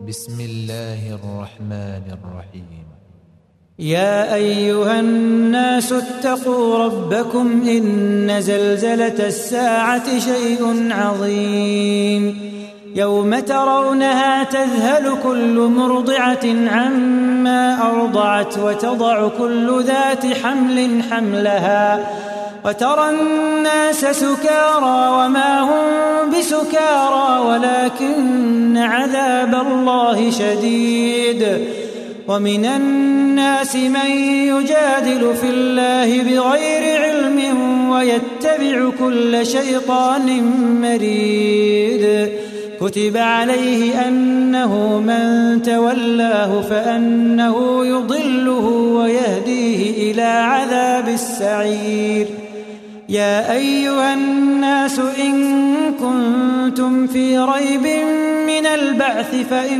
بسم الله الرحمن الرحيم. يا أيها الناس اتقوا ربكم إن زلزلة الساعة شيء عظيم يوم ترونها تذهل كل مرضعة عما أرضعت وتضع كل ذات حمل حملها وترى الناس سكارى وما هم بسكارى ولكن عذاب الله شديد. ومن الناس من يجادل في الله بغير علم ويتبع كل شيطان مريد. كتب عليه أنه من تولاه فأنه يضله ويهديه إلى عذاب السعير. يا أيها الناس إن كنتم في ريب من البعث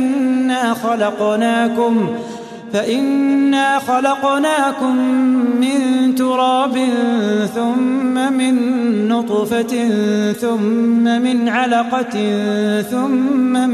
فإنا خلقناكم من تراب ثم من نطفة ثم من علقة ثم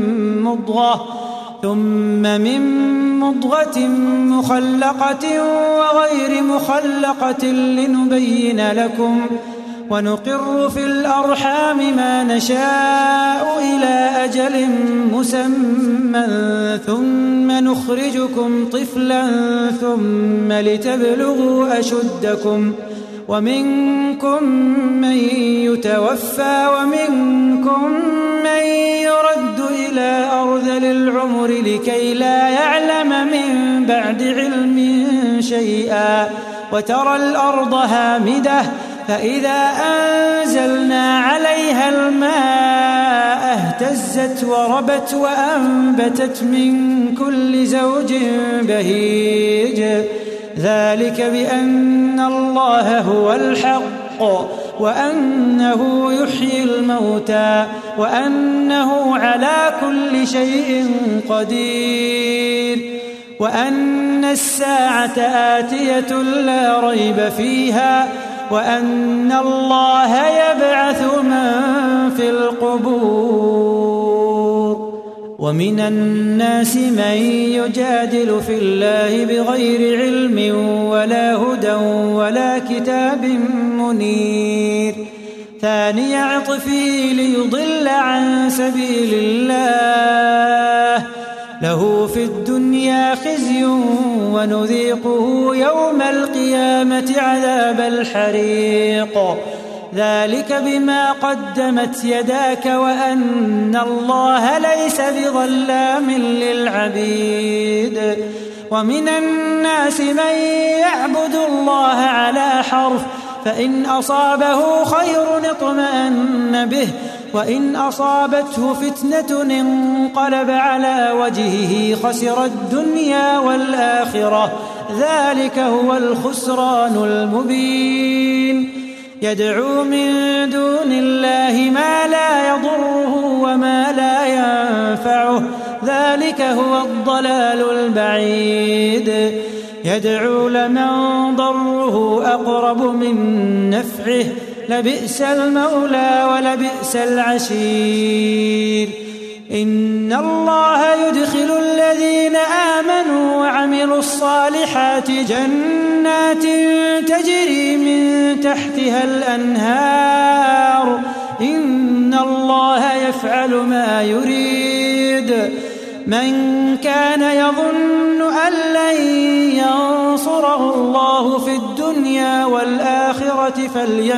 من مضغة مخلقة وغير مخلقة لنبين لكم ونقر في الأرحام ما نشاء إلى أجل مسمى ثم نخرجكم طفلا ثم لتبلغوا أشدكم ومنكم من يتوفى ومنكم من يرد إلى أرذل العمر لكي لا يعلم من بعد علم شيئا. وترى الأرض هامدة فإذا أنزلنا عليها الماء اهتزت وربت وأنبتت من كل زوج بهيج. ذلك بأن الله هو الحق وأنه يحيي الموتى وأنه على كل شيء قدير وأن الساعة آتية لا ريب فيها وأن الله يبعث من في القبور. ومن الناس من يجادل في الله بغير علم ولا هدى ولا كتاب منير. ثاني عطفه ليضل عن سبيل الله له في الدنيا خزي ونذيقه يوم القيامة عذاب الحريق. ذلك بما قدمت يداك وأن الله ليس بظلام للعبيد. ومن الناس من يعبد الله على حرف فإن أصابه خير اطمأن به وإن أصابته فتنة انقلب على وجهه خسر الدنيا والآخرة. ذلك هو الخسران المبين. يدعو من دون الله ما لا يضره وما لا ينفعه ذلك هو الضلال البعيد. يدعو لمن ضره أقرب من نفعه لبئس المولى ولبئس العشير. إن الله يدخل الذين آمنوا وعملوا الصالحات جنات تجري من تحتها الأنهار إن الله يفعل ما يريد. من كان يظن أن لن ينصره الله في الدنيا والآخرة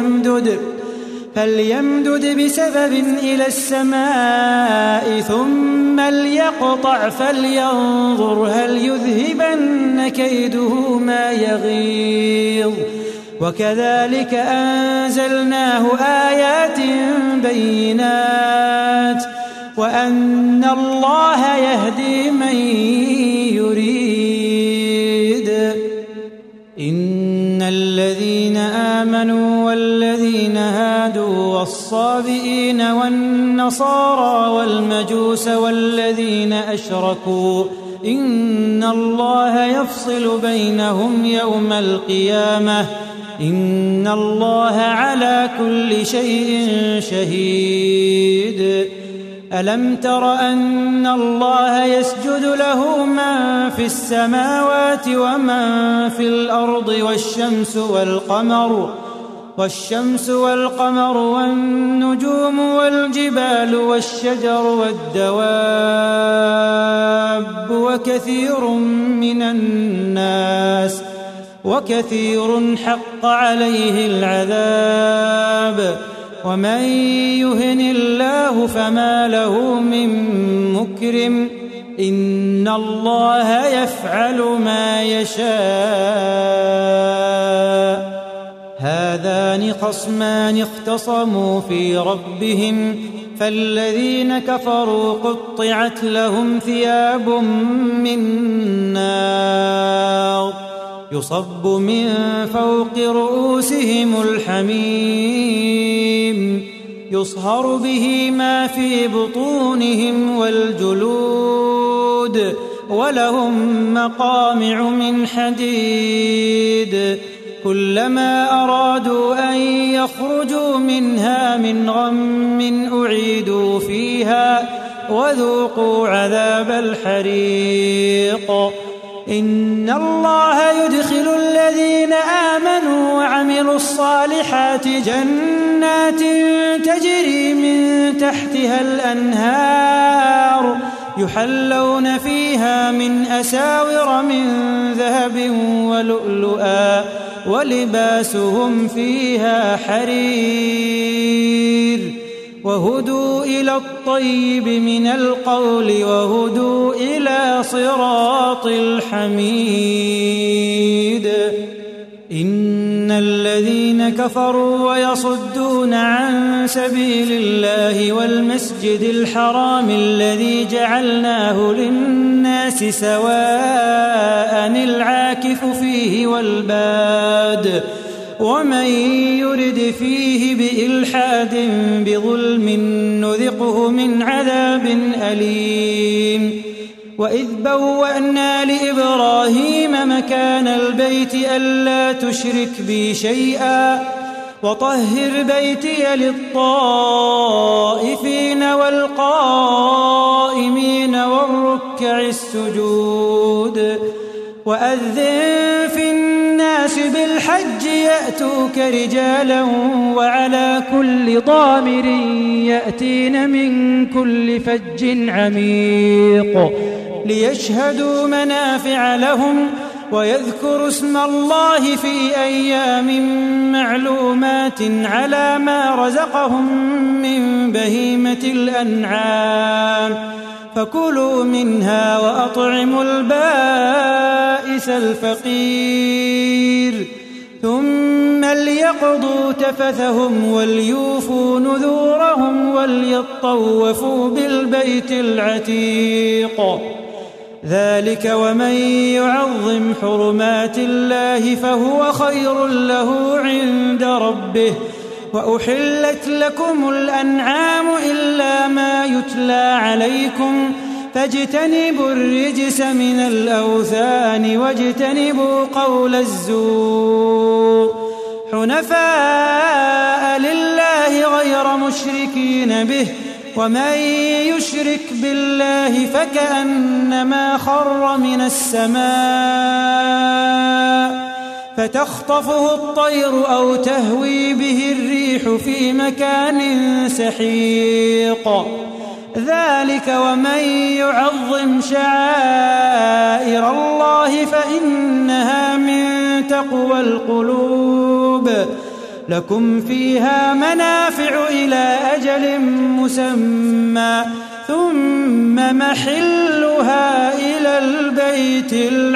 فليمدد بسبب إلى السماء ثم ليقطع فلينظر هل يذهبن كيده ما يغيظ. وكذلك أنزلناه آيات بينات وأن الله يهدي من يريد. إن الذين آمنوا والذين هادوا والصابئين والنصارى والمجوس والذين أشركوا إن الله يفصل بينهم يوم القيامة إن الله على كل شيء شهيد. ألم تر أن الله يسجد له من في السماوات ومن في الأرض والشمس والقمر والنجوم والجبال والشجر والدواب وكثير حق عليه العذاب ومن يهن الله فما له من مكرم إن الله يفعل ما يشاء هذان خصمان اختصموا في ربهم فالذين كفروا قطعت لهم ثياب من نار يصب من فوق رؤوسهم الحميم يصهر به ما في بطونهم والجلود ولهم مقامع من حديد كلما أرادوا أن يخرجوا منها من غم أعيدوا فيها وذوقوا عذاب الحريق إن الله يدخل الذين آمنوا وعملوا الصالحات جنات تجري من تحتها الأنهار يحلون فيها من أساور من ذهب ولؤلؤا ولباسهم فيها حرير وهدوا إلى الطيب من القول وهدوا إلى صراط الحميد إن الذين كفروا ويصدون عن سبيل الله والمسجد الحرام الذي جعلناه للناس سواء العاكف فيه والباد ومن يرد فيه بإلحاد بظلم نذقه من عذاب أليم وإذ بوأنا لإبراهيم مكان البيت ألا تشرك بي شيئا وطهر بيتي للطائفين والقائمين والركع السجود وأذن في الناس بالحج يأتوك رجالا وعلى كل ضامر يأتين من كل فج عميق ليشهدوا منافع لهم ويذكروا اسم الله في أيام معلومات على ما رزقهم من بهيمة الأنعام فكلوا منها وأطعموا البائس الفقير ثم ليقضوا تفثهم وليوفوا نذورهم وليطوفوا بالبيت العتيق ذلك ومن يعظم حرمات الله فهو خير له عند ربه وأحلت لكم الأنعام إلا ما يتلى عليكم فاجتنبوا الرجس من الأوثان واجتنبوا قول الزور حنفاء لله غير مشركين به ومن يشرك بالله فكأنما خر من السماء فتخطفه الطير أو تهوي به الريح في مكان سحيق ذلك ومن يعظم شعائر الله فإنها من تقوى القلوب لكم فيها منافع إلى أجل مسمى ثم محلها إلى البيت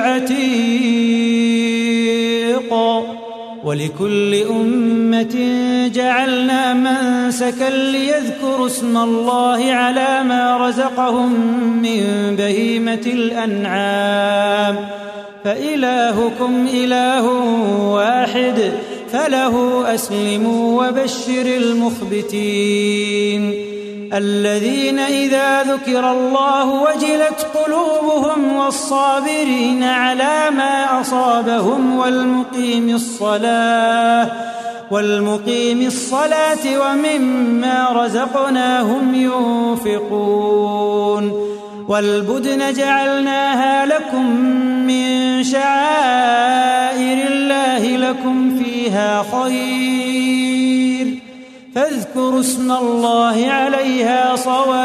العتيق ولكل أمة جعلنا منسكا ليذكروا اسم الله على ما رزقهم من بهيمة الأنعام فإلهكم إله واحد فله أسلموا وبشر المخبتين الذين إذا ذكر الله وجلت قلوبهم والصابرين على ما أصابهم والمقيم الصلاة ومما رزقناهم ينفقون والبدن جعلناها لكم من شعائر الله لكم فيها خير فاذكروا اسم الله عليها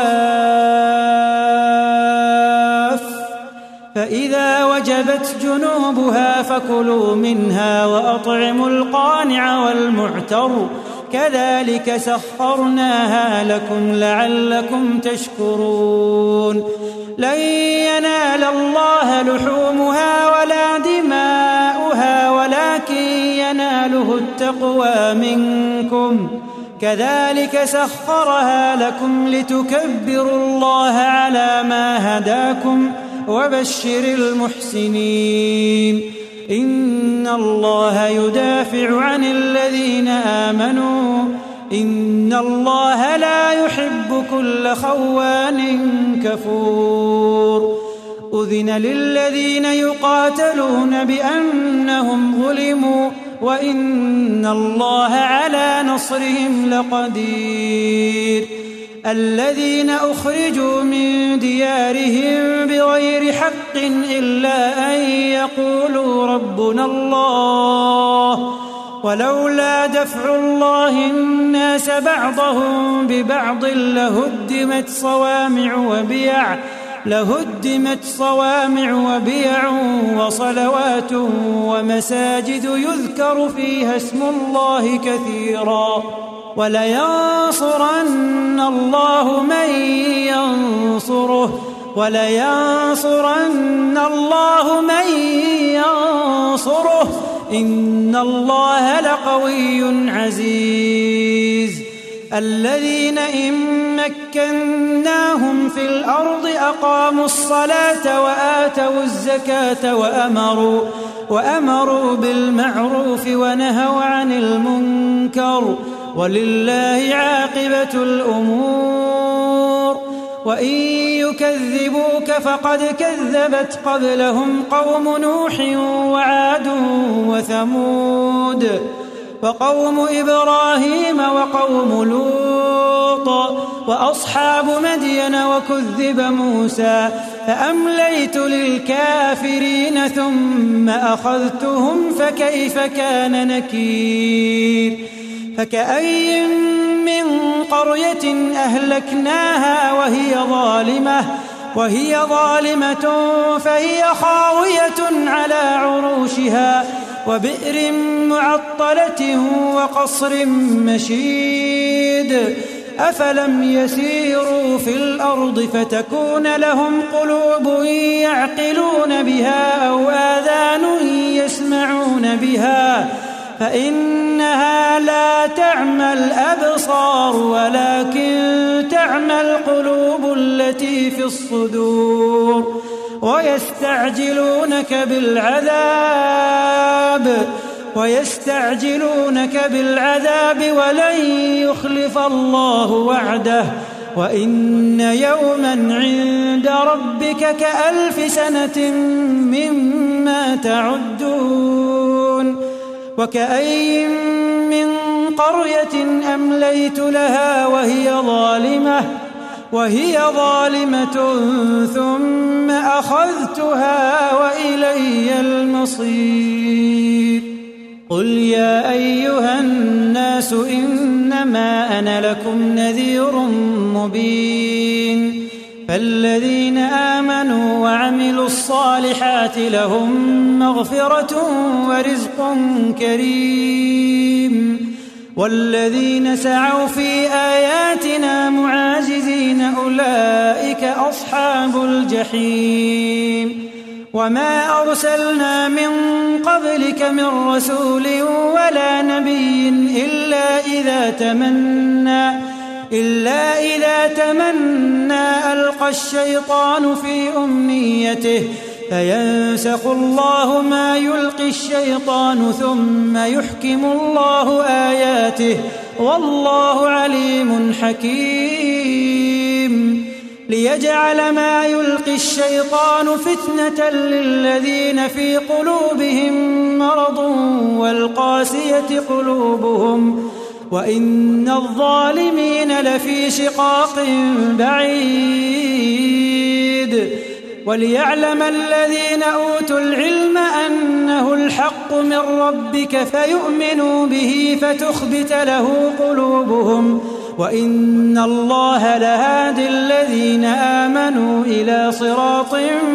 صواف فإذا وجبت جنوبها فكلوا منها وأطعموا القانع والمعتر كذلك سخرناها لكم لعلكم تشكرون لن ينال الله لحومها ولا دماؤها ولكن يناله التقوى منكم كذلك سخرها لكم لتكبروا الله على ما هداكم وبشر المحسنين إن الله يدافع عن الذين آمنوا إن الله لا يحب كل خوان كفور أذن للذين يقاتلون بأنهم ظلموا وإن الله على نصرهم لقدير الذين أخرجوا من ديارهم بغير حق إلا أن يقولوا ربنا الله ولولا دفع الله الناس بعضهم ببعض لهدمت صوامع وبيع وصلوات ومساجد يذكر فيها اسم الله كثيرا ولينصرن الله من ينصره إن الله لقوي عزيز الذين إن مكناهم في الأرض أقاموا الصلاة وآتوا الزكاة وأمروا بالمعروف ونهوا عن المنكر ولله عاقبة الأمور وإن يكذبوك فقد كذبت قبلهم قوم نوح وعاد وثمود وقوم إبراهيم وقوم لوط وأصحاب مدين وكذب موسى فأمليت للكافرين ثم أخذتهم فكيف كان نكير فكأي من قرية أهلكناها وهي ظالمة فهي خاوية على عروشها وبئر معطلة وقصر مشيد أفلم يسيروا في الأرض فتكون لهم قلوب يعقلون بها أو آذان يسمعون بها فإنها لا تعمى الأبصار ولكن تعمى القلوب التي في الصدور ويستعجلونك بالعذاب ولن يخلف الله وعده وإن يوما عند ربك كألف سنة مما تعدون وكأي من قرية أمليت لها وهي ظالمة ثم أخذتها وإلي المصير قل يا أيها الناس إنما أنا لكم نذير مبين فالذين آمنوا وعملوا الصالحات لهم مغفرة ورزق كريم والذين سعوا في آياتنا معاجزين أولئك أصحاب الجحيم وما أرسلنا من قبلك من رسول ولا نبي إلا إذا تمنى ألقى الشيطان في أمنيته فينسخ الله ما يلقي الشيطان ثم يحكم الله آياته والله عليم حكيم ليجعل ما يلقي الشيطان فتنة للذين في قلوبهم مرض والقاسية قلوبهم وإن الظالمين لفي شقاق بعيد وليعلم الذين أوتوا العلم أنه الحق من ربك فيؤمنوا به فتخبت له قلوبهم وإن الله لهادي الذين آمنوا إلى صراط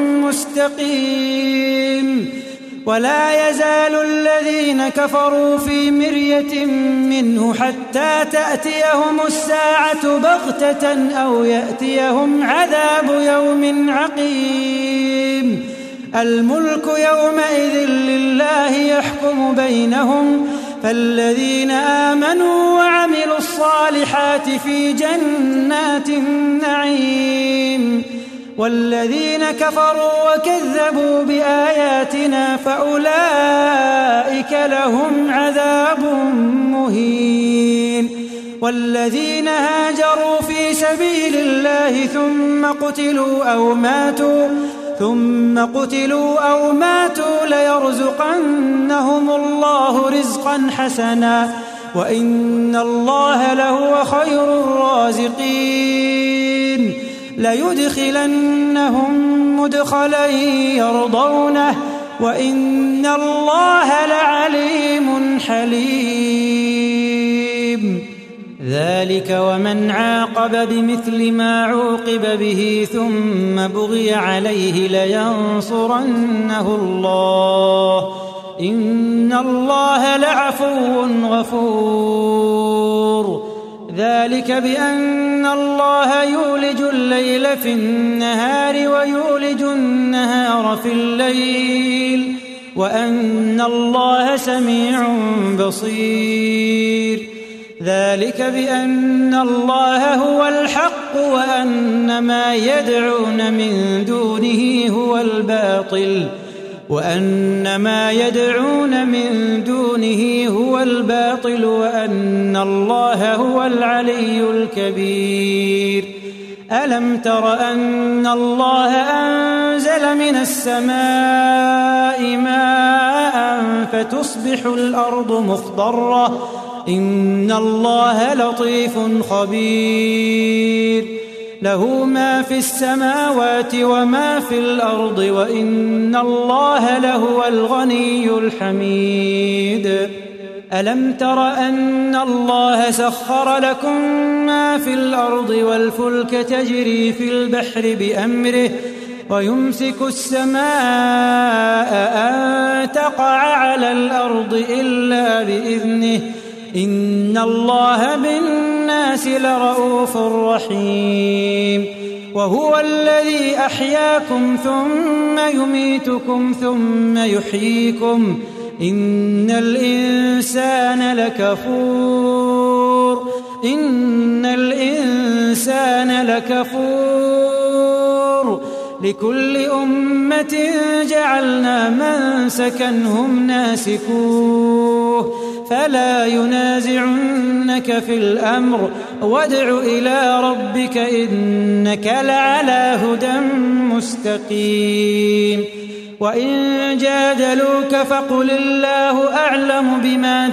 مستقيم ولا يزال الذين كفروا في مرية منه حتى تأتيهم الساعة بغتة أو يأتيهم عذاب يوم عقيم الملك يومئذ لله يحكم بينهم فالذين آمنوا وعملوا الصالحات في جنات النعيم والذين كفروا وكذبوا بآياتنا فأولئك لهم عذاب مهين والذين هاجروا في سبيل الله ثم قتلوا أو ماتوا ليرزقنهم الله رزقا حسنا وإن الله لهو خير الرازقين ليدخلنهم مدخلا يرضونه وإن الله لعليم حليم ذلك ومن عاقب بمثل ما عوقب به ثم بغي عليه لينصرنه الله إن الله لعفو غفور ذلك بأن الله يولج الليل في النهار ويولج النهار في الليل وأن الله سميع بصير ذلك بأن الله هو الحق وأن ما يدعون من دونه هو الباطل وأن الله هو العلي الكبير ألم تر أن الله أنزل من السماء ماء فتصبح الأرض مخضرة إن الله لطيف خبير له ما في السماوات وما في الأرض وإن الله لهو الغني الحميد ألم تر أن الله سخر لكم ما في الأرض والفلك تجري في البحر بأمره ويمسك السماء أن تقع على الأرض إلا بإذنه إن الله بالناس لرؤوف رحيم وهو الذي أحياكم ثم يميتكم ثم يحييكم إن الإنسان لكفور لكل أمة جعلنا منسكا هم ناسكوه فلا ينازعنك في الأمر وادع إلى ربك إنك لعلى هدى مستقيم وإن جادلوك فقل الله أعلم بما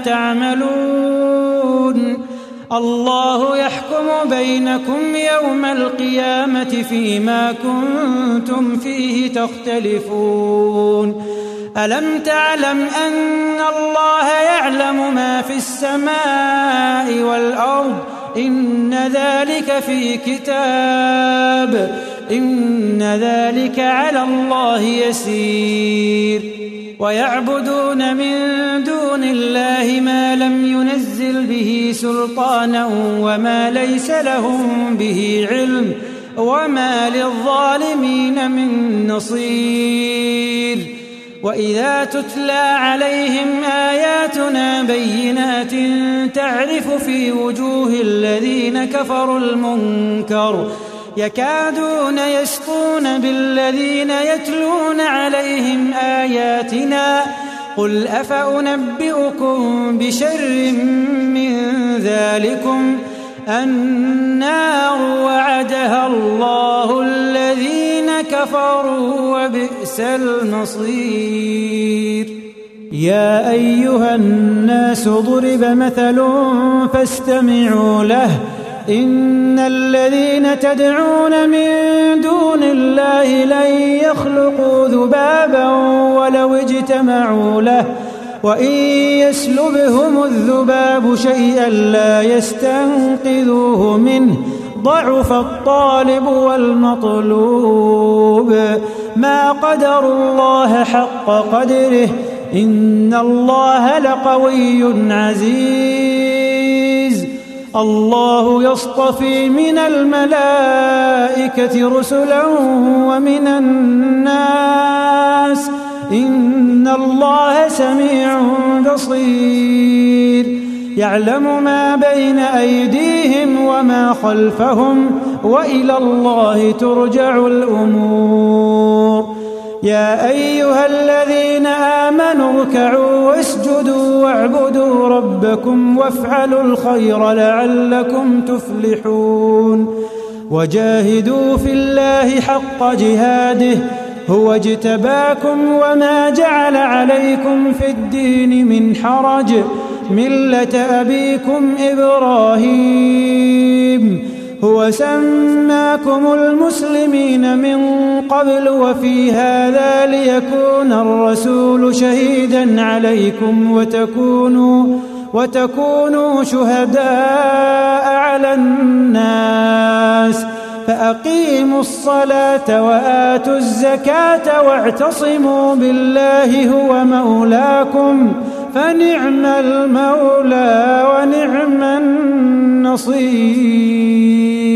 تعملون الله يحكم بينكم يوم القيامة فيما كنتم فيه تختلفون ألم تعلم أن الله يعلم ما في السماء والأرض إن ذلك في كتاب إن ذلك على الله يسير ويعبدون من دون الله ما لم ينزل به سلطانا وما ليس لهم به علم وما للظالمين من نصير وإذا تتلى عليهم آياتنا بينات تعرف في وجوه الذين كفروا المنكر يكادون يسطون بالذين يتلون عليهم آياتنا قل أفأنبئكم بشر من ذلكم النار وعدها الله الذين كفروا وبئس المصير. يا أيها الناس ضرب مثل فاستمعوا له إن الذين تدعون من دون الله لن يخلقوا ذبابا ولو اجتمعوا له وإن يسلبهم الذباب شيئا لا يستنقذوه منه ضعف الطالب والمطلوب ما قدروا الله حق قدره إن الله لقوي عزيز. الله يصطفي من الملائكة رسلا ومن الناس إن الله سميع بصير. يعلم ما بين أيديهم وما خلفهم وإلى الله ترجع الأمور. يا أيها الذين آمنوا اركعوا واسجدوا واعبدوا ربكم وافعلوا الخير لعلكم تفلحون. وجاهدوا في الله حق جهاده هو اجتباكم وما جعل عليكم في الدين من حرج ملة أبيكم إبراهيم هو سماكم المسلمين من قبل وفي هذا ليكون الرسول شهيدا عليكم وتكونوا شهداء على الناس فأقيموا الصلاة وآتوا الزكاة واعتصموا بالله هو مولاكم فنعم المولى ونعم النصير.